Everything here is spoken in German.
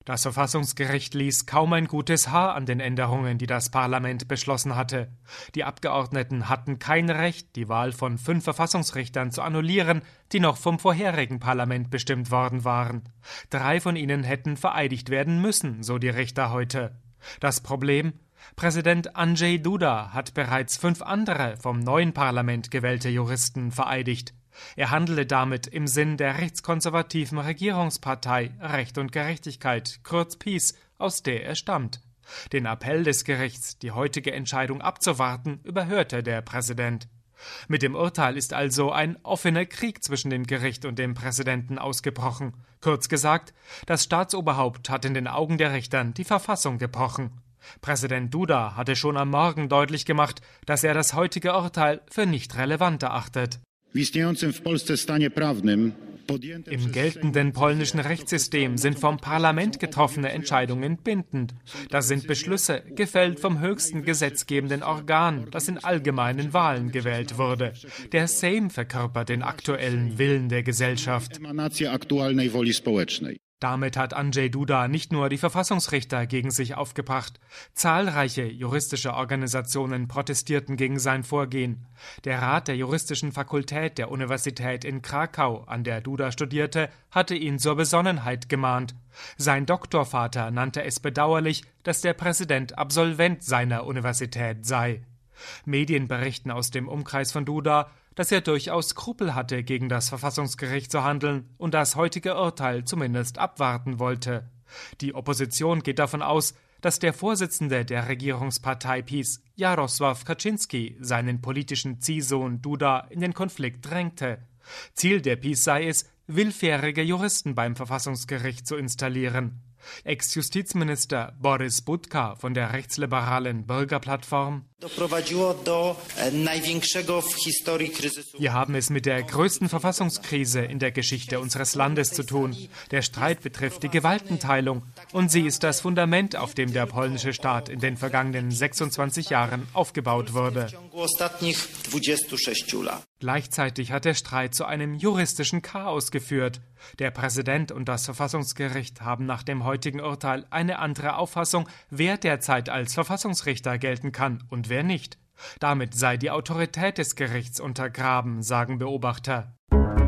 Das Verfassungsgericht ließ kaum ein gutes Haar an den Änderungen, die das Parlament beschlossen hatte. Die Abgeordneten hatten kein Recht, die Wahl von 5 Verfassungsrichtern zu annullieren, die noch vom vorherigen Parlament bestimmt worden waren. 3 von ihnen hätten vereidigt werden müssen, so die Richter heute. Das Problem? Präsident Andrzej Duda hat bereits 5 andere vom neuen Parlament gewählte Juristen vereidigt. Er handele damit im Sinn der rechtskonservativen Regierungspartei Recht und Gerechtigkeit, kurz PiS, aus der er stammt. Den Appell des Gerichts, die heutige Entscheidung abzuwarten, überhörte der Präsident. Mit dem Urteil ist also ein offener Krieg zwischen dem Gericht und dem Präsidenten ausgebrochen. Kurz gesagt, das Staatsoberhaupt hat in den Augen der Richtern die Verfassung gebrochen. Präsident Duda hatte schon am Morgen deutlich gemacht, dass er das heutige Urteil für nicht relevant erachtet. Im geltenden polnischen Rechtssystem sind vom Parlament getroffene Entscheidungen bindend. Das sind Beschlüsse, gefällt vom höchsten gesetzgebenden Organ, das in allgemeinen Wahlen gewählt wurde. Der Sejm verkörpert den aktuellen Willen der Gesellschaft. Damit hat Andrzej Duda nicht nur die Verfassungsrichter gegen sich aufgebracht. Zahlreiche juristische Organisationen protestierten gegen sein Vorgehen. Der Rat der juristischen Fakultät der Universität in Krakau, an der Duda studierte, hatte ihn zur Besonnenheit gemahnt. Sein Doktorvater nannte es bedauerlich, dass der Präsident Absolvent seiner Universität sei. Medien berichten aus dem Umkreis von Duda, dass er durchaus Skrupel hatte, gegen das Verfassungsgericht zu handeln und das heutige Urteil zumindest abwarten wollte. Die Opposition geht davon aus, dass der Vorsitzende der Regierungspartei PiS, Jarosław Kaczyński, seinen politischen Ziehsohn Duda in den Konflikt drängte. Ziel der PiS sei es, willfährige Juristen beim Verfassungsgericht zu installieren. Ex-Justizminister Borys Budka von der rechtsliberalen Bürgerplattform: Wir haben es mit der größten Verfassungskrise in der Geschichte unseres Landes zu tun. Der Streit betrifft die Gewaltenteilung und sie ist das Fundament, auf dem der polnische Staat in den vergangenen 26 Jahren aufgebaut wurde. Gleichzeitig hat der Streit zu einem juristischen Chaos geführt. Der Präsident und das Verfassungsgericht haben nach dem heutigen Urteil eine andere Auffassung, wer derzeit als Verfassungsrichter gelten kann und wer nicht. Damit sei die Autorität des Gerichts untergraben, sagen Beobachter.